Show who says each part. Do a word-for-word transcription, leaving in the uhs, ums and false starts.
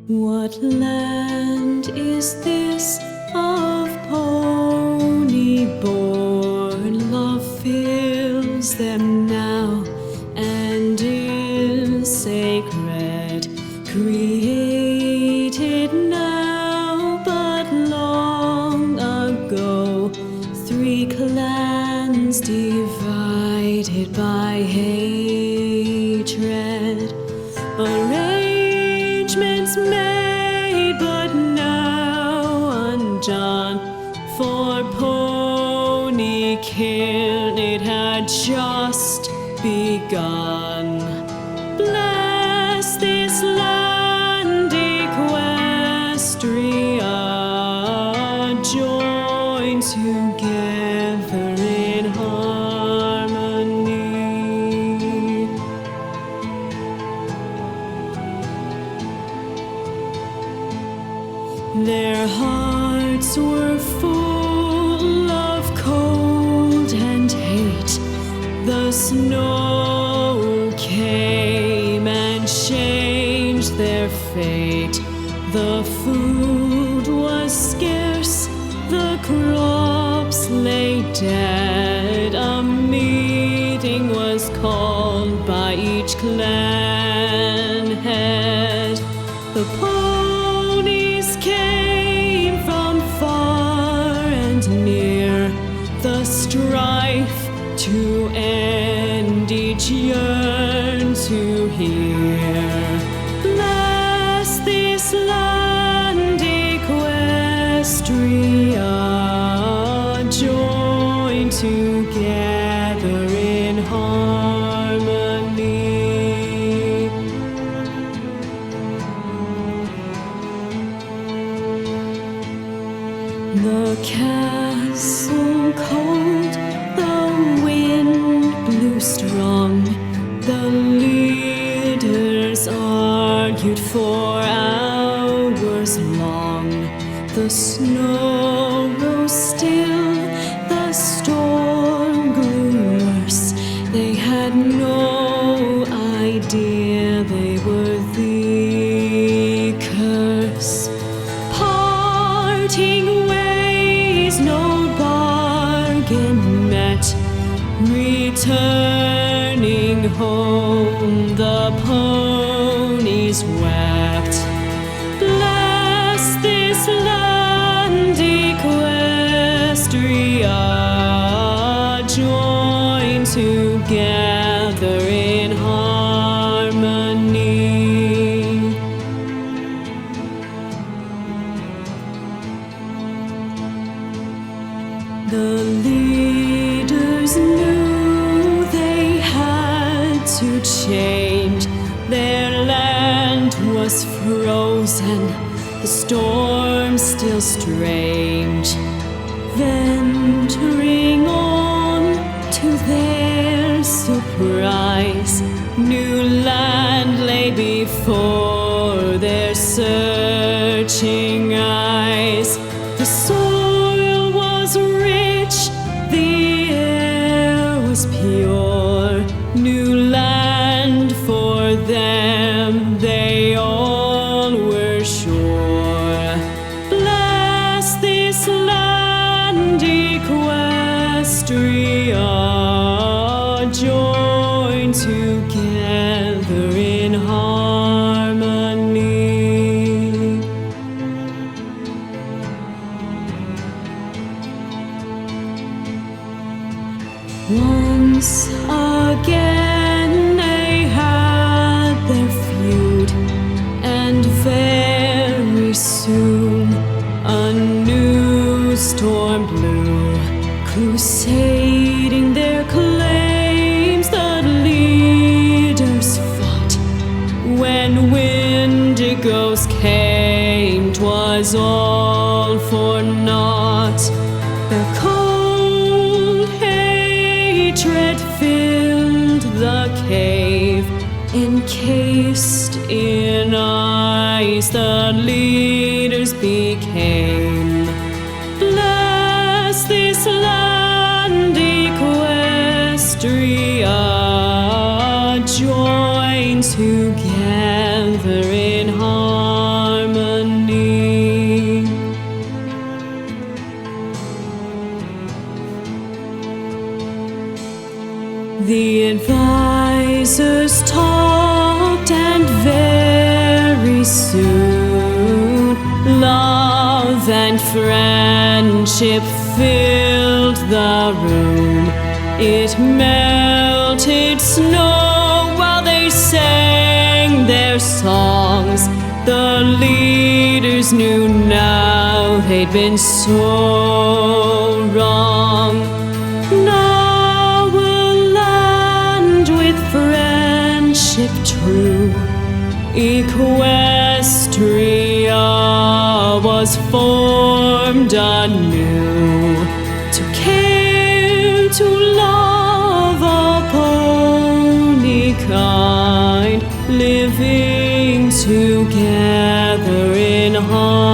Speaker 1: What land is this of pony-born? Love fills them now and is sacred, created now, but long ago. Three clans divided by hatred. Arrangements made, but now undone. For Ponykin it had just begun. Bless this land, Equestria, joined together in harmony. Their hearts were full of cold and hate. The snow came and changed their fate. The food was scarce, the crops lay dead. A meeting was called by each clan head. The ponies came from far and near, the strife to end each yearn to hear. Bless this land, Equestria, joined together in harmony. The castle cold, the wind blew strong. The leaders argued for hours long. The snow rose still, the storm grew worse. They had no idea they were the curse. Parting ways, no bargain met. Returning home, the ponies wept. Bless this land, Equestria, joined together in harmony. The leaders knew they had to change. Their land was frozen, the storm still strange. Venturing on, to their surprise, new land lay before their searching eyes. The soil was rich, the air was pure. New land for them, they all were sure. Bless this land, Equestria, joined together in harmony. Once again they had their feud, and very soon a new storm blew, crusading their claims. The leaders fought. When Windigos came, 'twas all for naught. Their cold hatred filled the cave, encased in ice the leaders became. Bless this land, Equestria, joined together in harmony. The advisors talked, and very soon love and friendship filled the room. It melted snow while they sang their songs. The leaders knew now they'd been so wrong. Now a land with friendship true, Equestria was formed anew, to care, to love all pony kind, living together in harmony.